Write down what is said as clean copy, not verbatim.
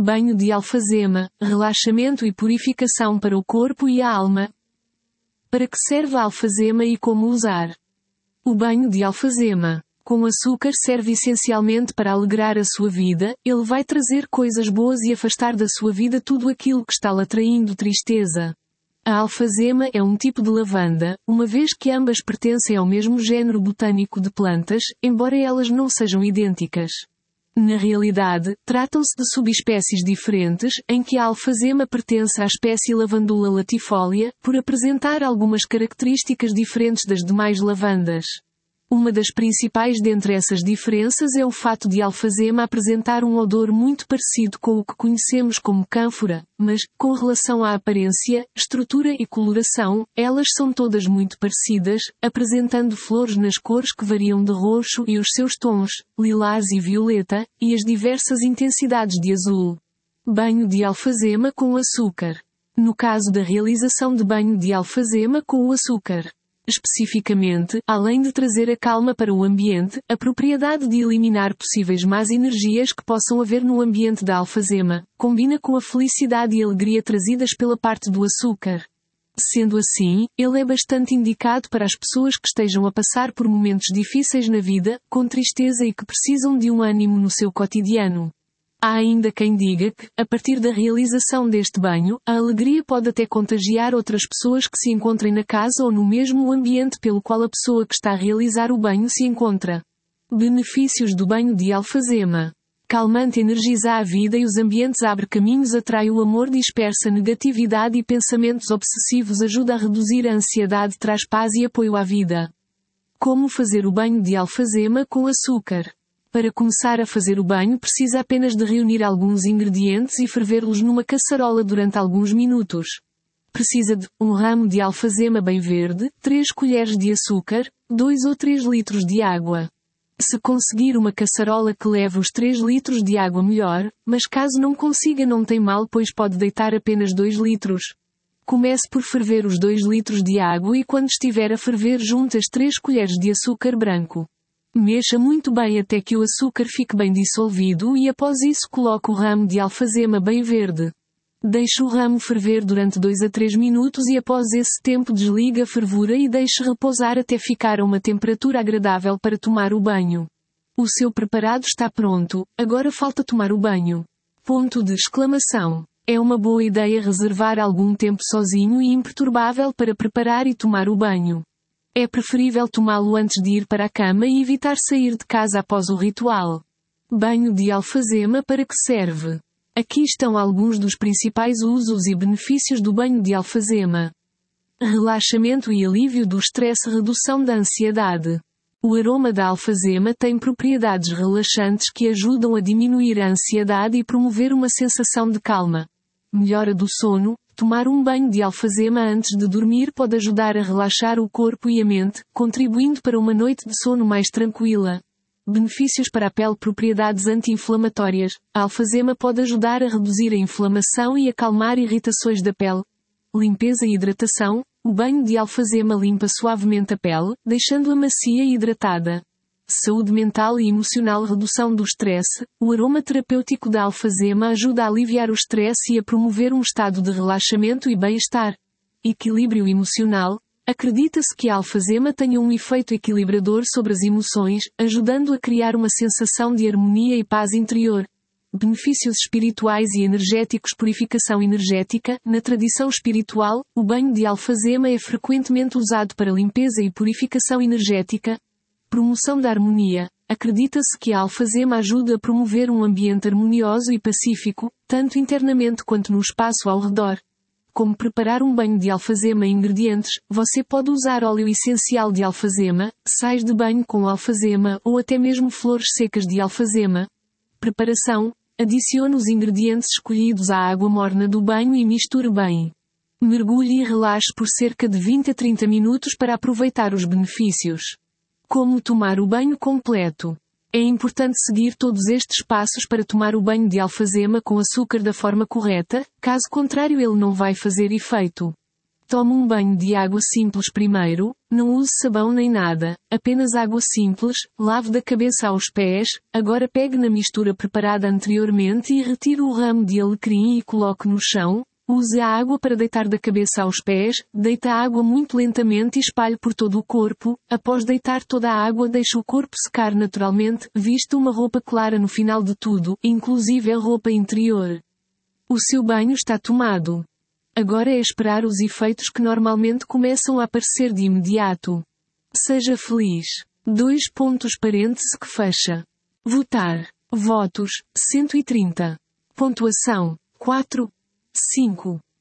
Banho de alfazema, relaxamento e purificação para o corpo e a alma. Para que serve a alfazema e como usar? O banho de alfazema, com açúcar, serve essencialmente para alegrar a sua vida. Ele vai trazer coisas boas e afastar da sua vida tudo aquilo que está lhe atraindo tristeza. A alfazema é um tipo de lavanda, uma vez que ambas pertencem ao mesmo género botânico de plantas, embora elas não sejam idênticas. Na realidade, tratam-se de subespécies diferentes, em que a alfazema pertence à espécie Lavandula latifolia, por apresentar algumas características diferentes das demais lavandas. Uma das principais dentre essas diferenças é o fato de a alfazema apresentar um odor muito parecido com o que conhecemos como cânfora, mas, com relação à aparência, estrutura e coloração, elas são todas muito parecidas, apresentando flores nas cores que variam de roxo e os seus tons, lilás e violeta, e as diversas intensidades de azul. Banho de alfazema com açúcar. No caso da realização de banho de alfazema com o açúcar. Especificamente, além de trazer a calma para o ambiente, a propriedade de eliminar possíveis más energias que possam haver no ambiente da alfazema, combina com a felicidade e alegria trazidas pela parte do açúcar. Sendo assim, ele é bastante indicado para as pessoas que estejam a passar por momentos difíceis na vida, com tristeza e que precisam de um ânimo no seu cotidiano. Há ainda quem diga que, a partir da realização deste banho, a alegria pode até contagiar outras pessoas que se encontrem na casa ou no mesmo ambiente pelo qual a pessoa que está a realizar o banho se encontra. Benefícios do banho de alfazema. Calmante, energiza a vida e os ambientes, abre caminhos, atrai o amor, dispersa negatividade e pensamentos obsessivos, ajuda a reduzir a ansiedade, traz paz e apoio à vida. Como fazer o banho de alfazema com açúcar? Para começar a fazer o banho, precisa apenas de reunir alguns ingredientes e fervê-los numa caçarola durante alguns minutos. Precisa de 1 ramo de alfazema bem verde, 3 colheres de açúcar, 2 ou 3 litros de água. Se conseguir uma caçarola que leve os 3 litros de água, melhor, mas caso não consiga, não tem mal, pois pode deitar apenas 2 litros. Comece por ferver os 2 litros de água e quando estiver a ferver, junte as 3 colheres de açúcar branco. Mexa muito bem até que o açúcar fique bem dissolvido e após isso coloque o ramo de alfazema bem verde. Deixe o ramo ferver durante 2 a 3 minutos e após esse tempo desligue a fervura e deixe repousar até ficar a uma temperatura agradável para tomar o banho. O seu preparado está pronto, agora falta tomar o banho. Ponto de exclamação. É uma boa ideia reservar algum tempo sozinho e imperturbável para preparar e tomar o banho. É preferível tomá-lo antes de ir para a cama e evitar sair de casa após o ritual. Banho de alfazema, para que serve? Aqui estão alguns dos principais usos e benefícios do banho de alfazema. Relaxamento e alívio do estresse, redução da ansiedade. O aroma da alfazema tem propriedades relaxantes que ajudam a diminuir a ansiedade e promover uma sensação de calma. Melhora do sono. Tomar um banho de alfazema antes de dormir pode ajudar a relaxar o corpo e a mente, contribuindo para uma noite de sono mais tranquila. Benefícios para a pele, propriedades anti-inflamatórias. A alfazema pode ajudar a reduzir a inflamação e acalmar irritações da pele. Limpeza e hidratação. O banho de alfazema limpa suavemente a pele, deixando-a macia e hidratada. Saúde mental e emocional, redução do estresse. O aroma terapêutico da alfazema ajuda a aliviar o estresse e a promover um estado de relaxamento e bem-estar. Equilíbrio emocional. Acredita-se que a alfazema tenha um efeito equilibrador sobre as emoções, ajudando a criar uma sensação de harmonia e paz interior. Benefícios espirituais e energéticos. Purificação energética. Na tradição espiritual, o banho de alfazema é frequentemente usado para limpeza e purificação energética. Promoção da harmonia. Acredita-se que a alfazema ajuda a promover um ambiente harmonioso e pacífico, tanto internamente quanto no espaço ao redor. Como preparar um banho de alfazema? Ingredientes. Você pode usar óleo essencial de alfazema, sais de banho com alfazema ou até mesmo flores secas de alfazema. Preparação. Adicione os ingredientes escolhidos à água morna do banho e misture bem. Mergulhe e relaxe por cerca de 20 a 30 minutos para aproveitar os benefícios. Como tomar o banho completo? É importante seguir todos estes passos para tomar o banho de alfazema com açúcar da forma correta, caso contrário ele não vai fazer efeito. Tome um banho de água simples primeiro, Não use sabão nem nada, apenas água simples, lave da cabeça aos pés, agora pegue na mistura preparada anteriormente e retire o ramo de alecrim e coloque no chão, use a água para deitar da cabeça aos pés, deita a água muito lentamente e espalhe por todo o corpo, após deitar toda a água deixe o corpo secar naturalmente, vista uma roupa clara no final de tudo, inclusive a roupa interior. O seu banho está tomado. Agora é esperar os efeitos que normalmente começam a aparecer de imediato. Seja feliz. Que fecha. Votar. Votos, 130. Pontuação, 4. 5.